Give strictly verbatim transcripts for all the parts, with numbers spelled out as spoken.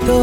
तो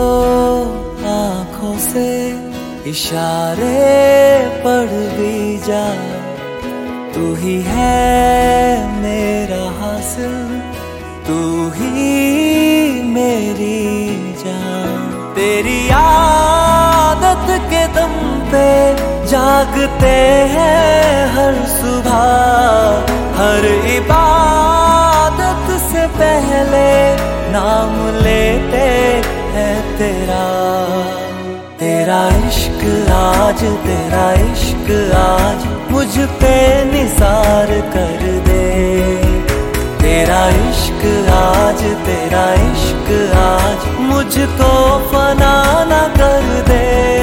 आँखों से इशारे पढ़ भी जा, तू ही है मेरा हासिल, तू ही मेरी जान। तेरी आदत के दम पे जागते हैं हर सुबह, हर इबादत से पहले नाम लेते हैं तेरा। तेरा इश्क आज, तेरा इश्क आज मुझ पे निसार कर दे। तेरा इश्क आज, तेरा इश्क आज मुझको फना ना कर दे।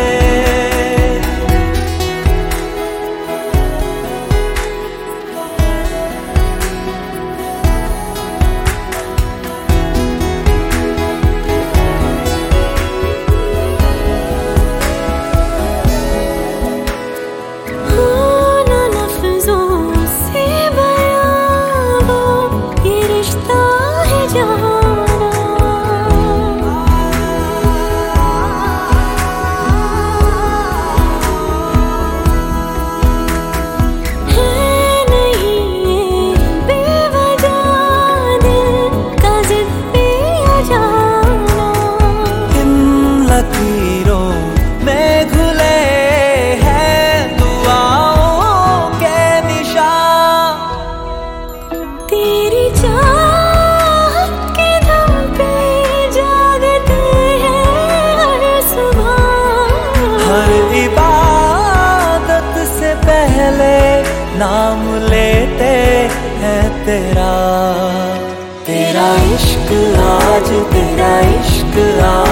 नाम लेते हैं तेरा। तेरा इश्क आज, तेरा इश्क आज